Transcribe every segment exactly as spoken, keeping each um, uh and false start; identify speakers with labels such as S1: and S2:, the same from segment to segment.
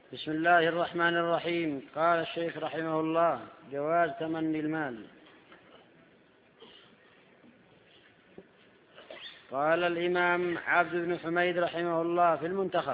S1: بسم الله الرحمن الرحيم. قال الشيخ رحمه الله: جواز تمني المال. قال الإمام عبد بن حميد رحمه الله في المنتخب: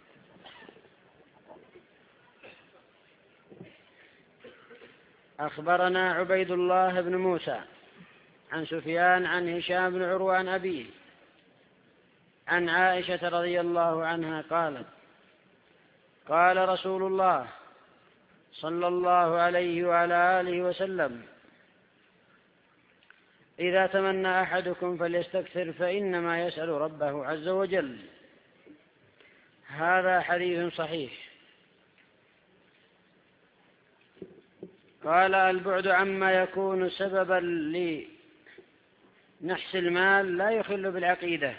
S1: أخبرنا عبيد الله بن موسى عن سفيان عن هشام بن عروة عن أبيه عن عائشة رضي الله عنها قالت: قال رسول الله صلى الله عليه وعلى آله وسلم: إذا تمنى أحدكم فليستكثر فإنما يسأل ربه عز وجل. هذا حديث صحيح. قال: البعد عما يكون سببا لنحس المال لا يخل بالعقيدة.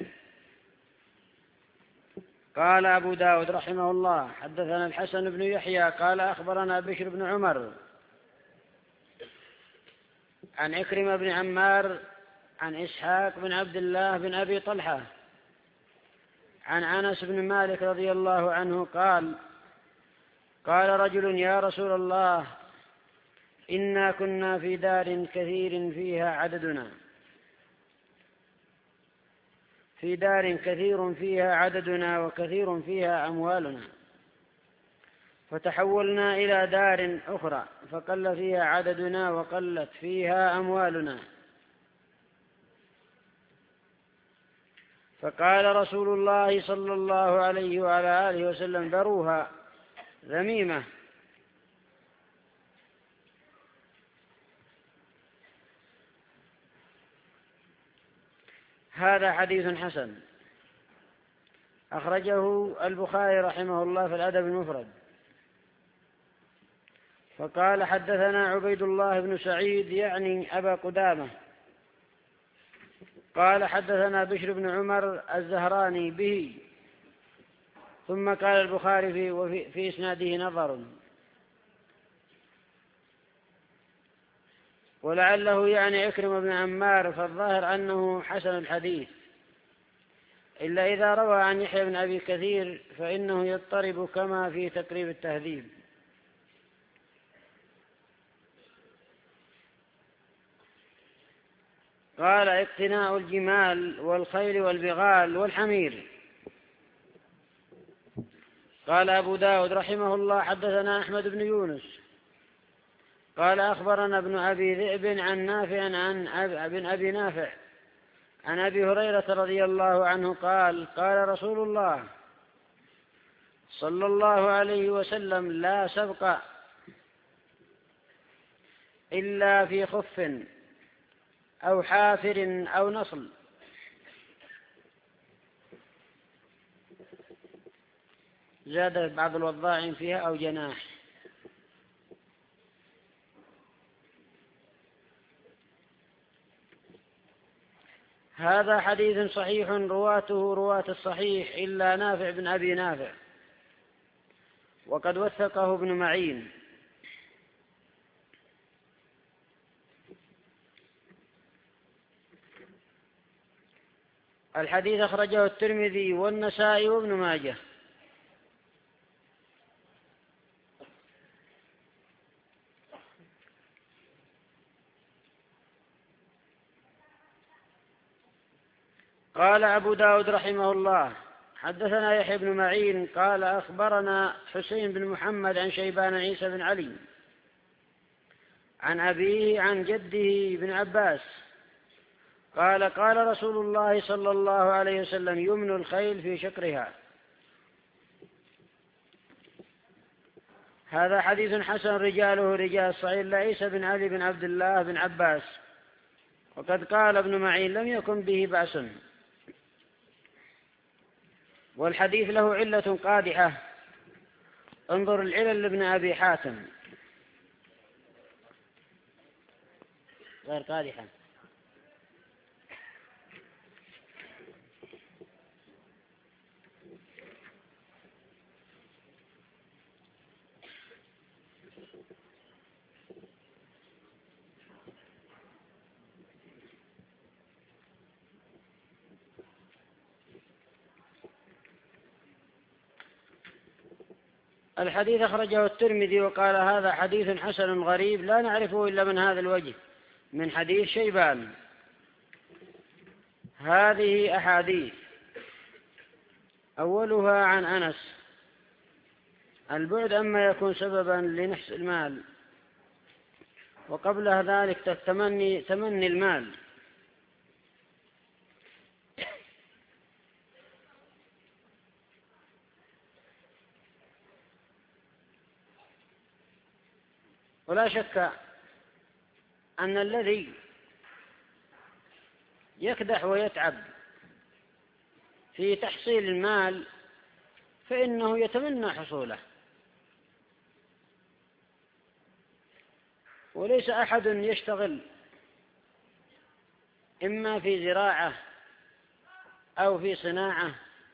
S1: قال أبو داود رحمه الله: حدثنا الحسن بن يحيى قال أخبرنا بشر بن عمر عن إكرمة بن عمار عن إسحاق بن عبد الله بن أبي طلحة عن أنس بن مالك رضي الله عنه قال: قال رجل: يا رسول الله، إنا كنا في دار كثير فيها عددنا في دار كثير فيها عددنا وكثير فيها أموالنا، فتحولنا إلى دار أخرى فقل فيها عددنا وقلت فيها أموالنا. فقال رسول الله صلى الله عليه وعلى آله وسلم: ذروها ذميمة. هذا حديث حسن أخرجه البخاري رحمه الله في الأدب المفرد. فقال: حدثنا عبيد الله بن سعيد يعني أبا قدامة قال: حدثنا بشر بن عمر الزهراني به. ثم قال البخاري في, وفي في إسناده نظر، ولعله يعني إكرمة بن عمار، فالظاهر أنه حسن الحديث، إلا إذا روى عن يحيى بن أبي كثير فإنه يضطرب كما في تقريب التهذيب. قال: اقتناء الجمال والخيل والبغال والحمير. قال أبو داود رحمه الله: حدثنا أحمد بن يونس قال أخبرنا ابن أبي ذئب عن نافع عن ابن أبي نافع عن أبي هريرة رضي الله عنه قال: قال رسول الله صلى الله عليه وسلم: لا سبق إلا في خف أو حافر أو نصل. زاد بعض الوضاعين فيها أو جناح. هذا حديث صحيح رواته رواة الصحيح إلا نافع بن أبي نافع، وقد وثقه ابن معين. الحديث أخرجه الترمذي والنسائي وابن ماجه. قال أبو داود رحمه الله: حدثنا يحيى بن معين قال أخبرنا حسين بن محمد عن شيبان عيسى بن علي عن أبيه عن جده بن عباس قال: قال رسول الله صلى الله عليه وسلم: يمن الخيل في شكرها. هذا حديث حسن رجاله رجال صحيح لعيسى بن علي بن عبد الله بن عباس، وقد قال ابن معين: لم يكن به بأس. والحديث له علة قادحة، انظر العلل لابن أبي حاتم، غير قادحة. الحديث أخرجه الترمذي وقال هذا حديث حسن غريب لا نعرفه إلا من هذا الوجه من حديث شيبان. هذه أحاديث أولها عن أنس: البعد أما يكون سببا لنحس المال، وقبل ذلك تتمني تمني المال. ولا شك أن الذي يكدح ويتعب في تحصيل المال فإنه يتمنى حصوله، وليس أحد يشتغل إما في زراعة أو في صناعة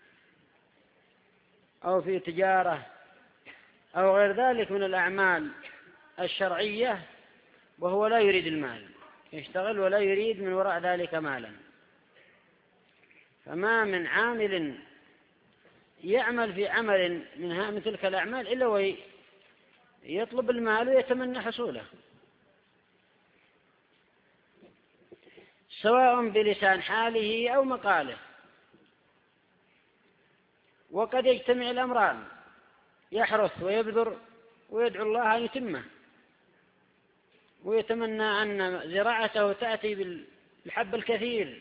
S1: أو في تجارة أو غير ذلك من الأعمال الشرعية وهو لا يريد المال، يشتغل ولا يريد من وراء ذلك مالا. فما من عامل يعمل في عمل من تلك الأعمال إلا ويطلب المال ويتمنى حصوله، سواء بلسان حاله أو مقاله. وقد يجتمع الأمران، يحرث ويبذر ويدعو الله أن يتمه، ويتمنى أن زراعته تأتي بالحب الكثير.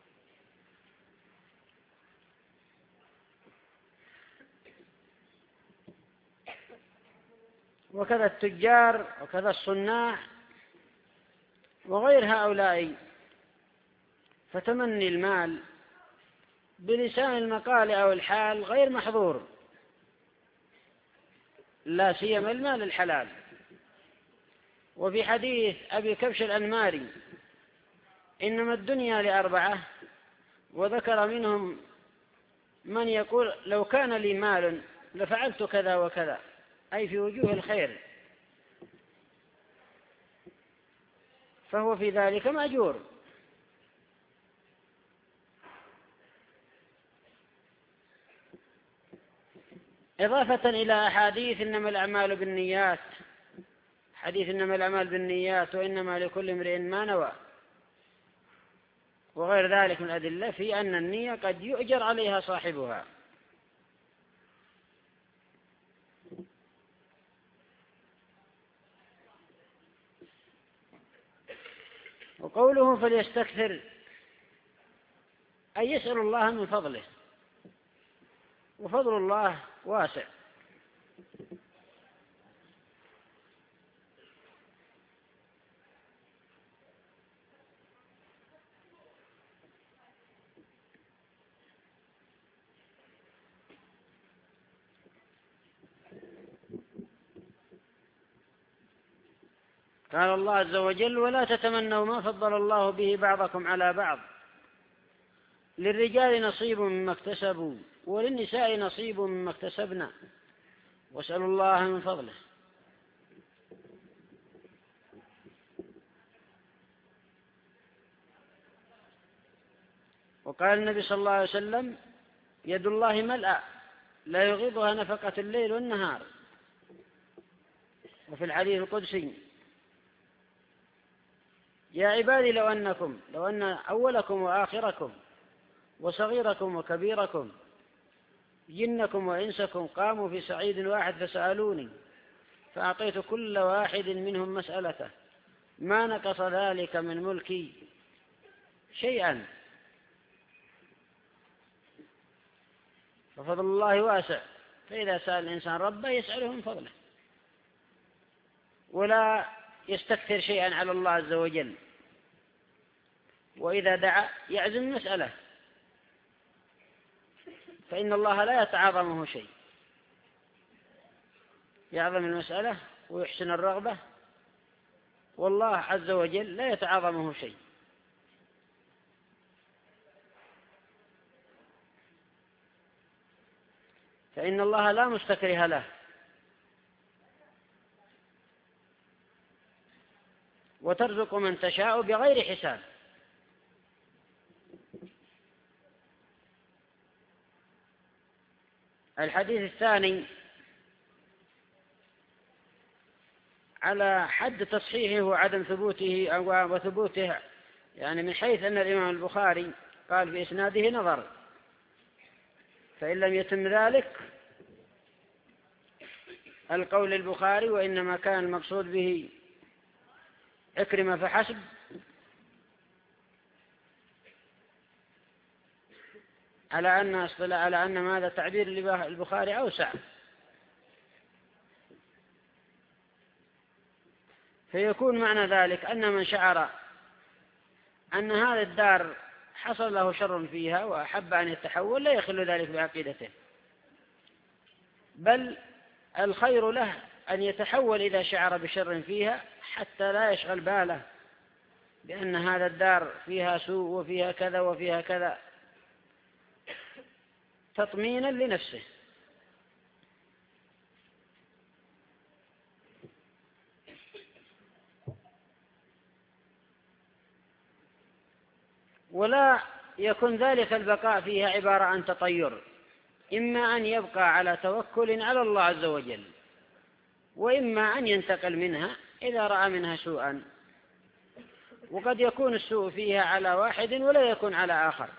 S1: وكذا التجار وكذا الصناع وغير هؤلاء، فتمني المال بلسان المقال أو الحال غير محظور، لا سيما المال الحلال. وفي حديث أبي كبش الأنماري: إنما الدنيا لأربعة، وذكر منهم من يقول لو كان لي مال لفعلت كذا وكذا، أي في وجوه الخير، فهو في ذلك مأجور. إضافة إلى أحاديث إنما الأعمال بالنيات، حديث إنما الأعمال بالنيات وإنما لكل امرئ ما نوى، وغير ذلك من الأدلة في أن النية قد يؤجر عليها صاحبها. وقوله فليستكثر أي يسأل الله من فضله، وفضل الله واسع. قال الله عز وجل: ولا تتمنوا ما فضل الله به بعضكم على بعض، للرجال نصيب مما اكتسبوا وللنساء نصيب مما اكتسبنا واسألوا الله من فضله. وقال النبي صلى الله عليه وسلم: يد الله ملأى لا يغيضها نفقة الليل والنهار. وفي الحديث القدسي: يا عبادي لو أنكم لو أن أولكم وآخركم وصغيركم وكبيركم جنكم وإنسكم قاموا في صعيد واحد فسألوني فأعطيت كل واحد منهم مسألته ما نقص ذلك من ملكي شيئا. ففضل الله واسع، فإذا سأل الإنسان ربه يسأله من فضله، ولا يستكثر شيئا على الله عز وجل. وإذا دعا يعزم المسألة، فإن الله لا يتعاظمه شيء، يعظم المسألة ويحسن الرغبة، والله عز وجل لا يتعاظمه شيء. فإن الله لا مستكره له، وترزق من تشاء بغير حساب. الحديث الثاني على حد تصحيحه وعدم ثبوته أو وثبوته، يعني من حيث أن الإمام البخاري قال في إسناده نظر، فإن لم يتم ذلك القول البخاري وإنما كان المقصود به عكرمة فحسب، على أن اصطلاح على أن هذا تعبير البخاري أوسع، فيكون معنى ذلك أن من شعر أن هذه الدار حصل له شر فيها وأحب أن يتحول لا يخل ذلك بعقيدته، بل الخير له أن يتحول إذا شعر بشر فيها حتى لا يشغل باله بأن هذا الدار فيها سوء وفيها كذا وفيها كذا، تطمينا لنفسه. ولا يكون ذلك البقاء فيها عبارة عن تطير، إما أن يبقى على توكل على الله عز وجل، وإما أن ينتقل منها إذا رأى منها سوءا، وقد يكون السوء فيها على واحد ولا يكون على آخر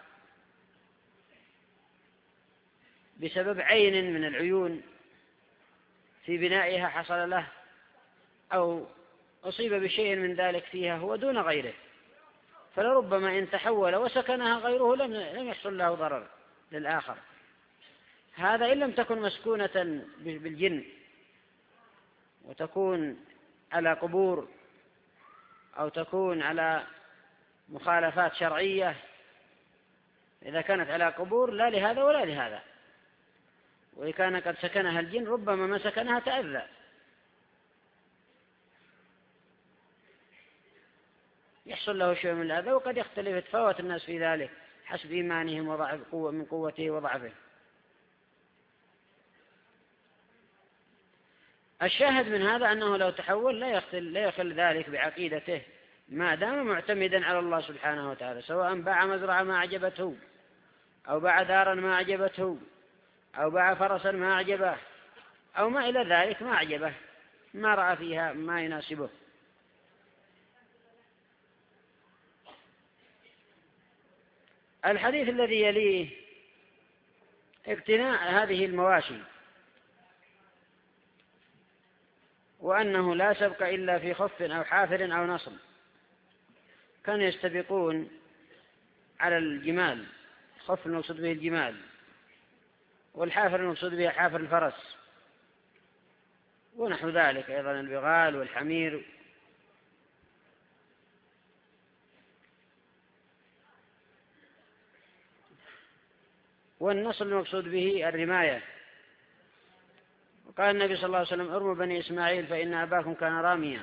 S1: بسبب عين من العيون في بنائها حصل له، أو أصيب بشيء من ذلك فيها هو دون غيره، فلربما إن تحول وسكنها غيره لم يحصل له ضرر للآخر. هذا إن لم تكن مسكونة بالجن وتكون على قبور أو تكون على مخالفات شرعية، إذا كانت على قبور لا لهذا ولا لهذا، وإذا كان قد سكنها الجن ربما ما سكنها تأذى. يحصل له شيء من الأذى، وقد يختلف تفاوت الناس في ذلك حسب إيمانهم وضعف قوة من قوته وضعفه. الشاهد من هذا أنه لو تحول لا يخل, لا يخل ذلك بعقيدته ما دام معتمدا على الله سبحانه وتعالى، سواء باع مزرعة ما أعجبته، أو باع دارا ما أعجبته، أو باع فرسا ما أعجبه، أو ما إلى ذلك ما أعجبه، ما رأى فيها ما يناسبه. الحديث الذي يليه اقتناء هذه المواشي، وأنه لا سبق إلا في خف أو حافر أو نصل، كانوا يستبقون على الجمال، خف المقصود به الجمال، والحافر المقصود به حافر الفرس، ونحو ذلك أيضا البغال والحمير. والنصل المقصود به الرماية، وقال النبي صلى الله عليه وسلم: ارموا بني إسماعيل فإن أباكم كان راميا،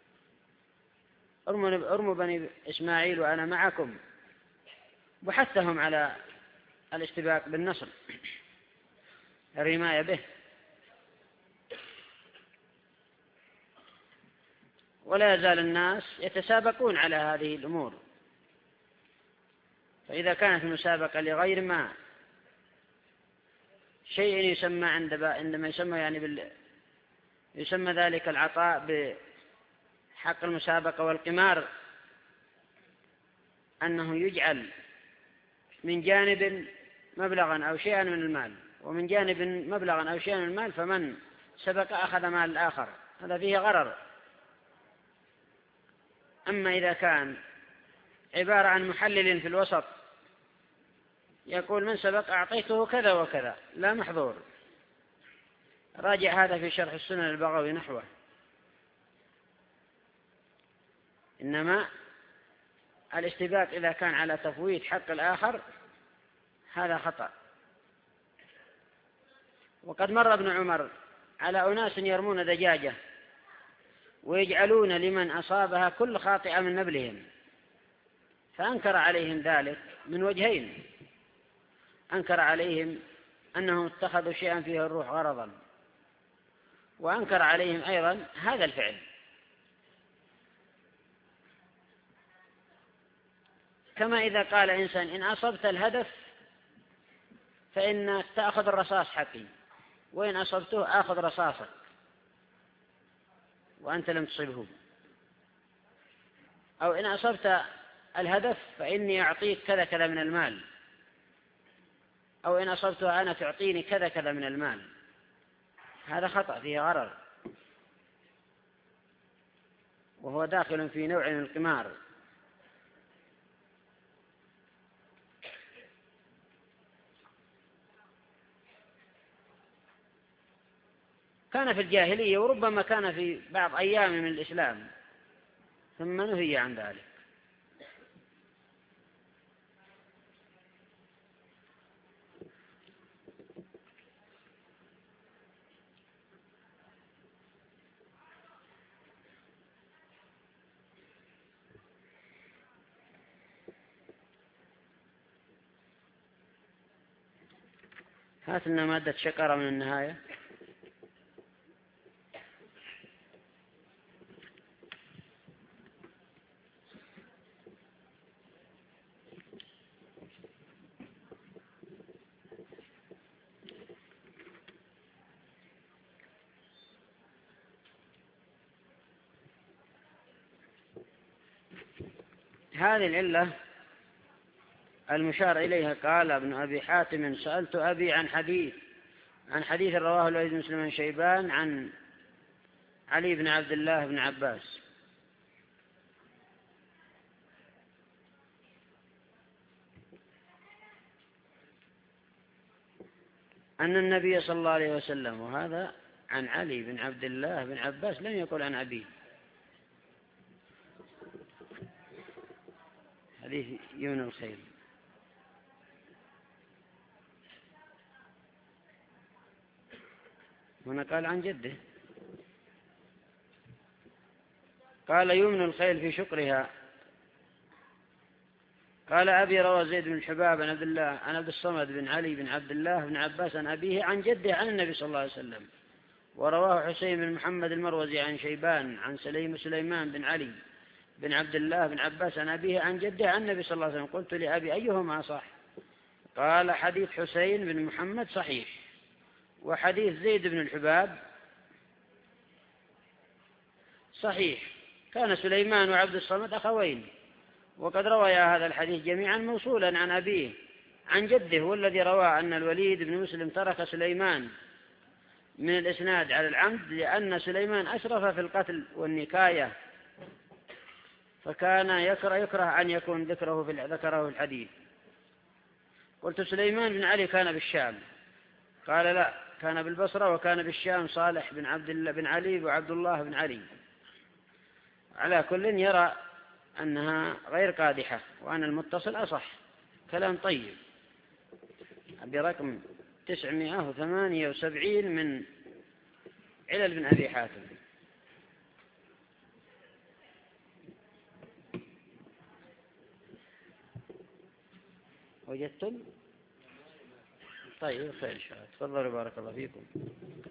S1: ارموا بني إسماعيل وأنا معكم، وحثهم على الاشتباك بالنصل، الرماية به. ولا يزال الناس يتسابقون على هذه الأمور، فإذا كانت المسابقة لغير ما شيء يسمى عندما يسمى يعني بال يسمى ذلك العطاء بحق المسابقة والقمار، أنه يجعل من جانب مبلغا أو شيئا من المال، ومن جانب مبلغا أو شيئا من المال، فمن سبق أخذ مال الآخر، هذا فيه غرر. أما إذا كان عبارة عن محلل في الوسط يقول: من سبق أعطيته كذا وكذا، لا محظور، راجع هذا في شرح السنن البغوي نحوه. إنما الاشتباك إذا كان على تفويت حق الآخر هذا خطأ. وقد مر ابن عمر على أناس يرمون دجاجة ويجعلون لمن أصابها كل خاطئة من نبلهم، فأنكر عليهم ذلك من وجهين: أنكر عليهم أنهم اتخذوا شيئا فيه الروح غرضا، وأنكر عليهم أيضا هذا الفعل. كما إذا قال إنسان: إن أصبت الهدف فإنك تأخذ الرصاص حقي، وإن أصبته آخذ رصاصك، وأنت لم تصبه، أو إن أصبت الهدف فإني أعطيك كذا كذا من المال، أو إن أصبتها أنا تعطيني كذا كذا من المال. هذا خطأ فيه غرر، وهو داخل في نوع من القمار. كان في الجاهلية، وربما كان في بعض أيام من الإسلام، ثم نهي عن ذلك. هات لنا مادة شقرة من النهاية. هذه العلة المشار إليها قال ابن أبي حاتم: سألت أبي عن حديث عن حديث رواه الوليد بن مسلم بن شيبان عن علي بن عبد الله بن عباس أن النبي صلى الله عليه وسلم، وهذا عن علي بن عبد الله بن عباس، لم يقل عن أبيه. حديث يمن الخيل. هنا قال عن جده، قال يمن الخيل في شقرها. قال أبي روى زيد بن الحباب عن عبد الله عن عبد الصمد بن علي بن عبد الله بن عباس عن أبيه عن جده عن النبي صلى الله عليه وسلم. ورواه حسين بن محمد المروزي عن شيبان عن سليم سليمان بن علي بن عبد الله بن عباس عن أبيه عن جده عن النبي صلى الله عليه وسلم. قلت لأبي: أيهما صح؟ قال: حديث حسين بن محمد صحيح، وحديث زيد بن الحباب صحيح. كان سليمان وعبد الصمد أخوين، وقد رويا هذا الحديث جميعا موصولا عن أبيه عن جده، والذي روى أن الوليد بن مسلم ترك سليمان من الإسناد على العمد لأن سليمان أسرف في القتل والنكاية، فكان يكره, يكره أن يكون ذكره في ذكره في الحديث. قلت: سليمان بن علي كان بالشام؟ قال: لا، كان بالبصرة، وكان بالشام صالح بن عبد الله بن علي وعبد الله بن علي. على كل يرى أنها غير قادحة، وأن المتصل أصح. كلام طيب. برقم تسعمائة وثمانية وسبعين من علل بن أبي حاتم. وجدتم؟ طيب، خير إن شاء الله. تفضلوا، بارك الله فيكم.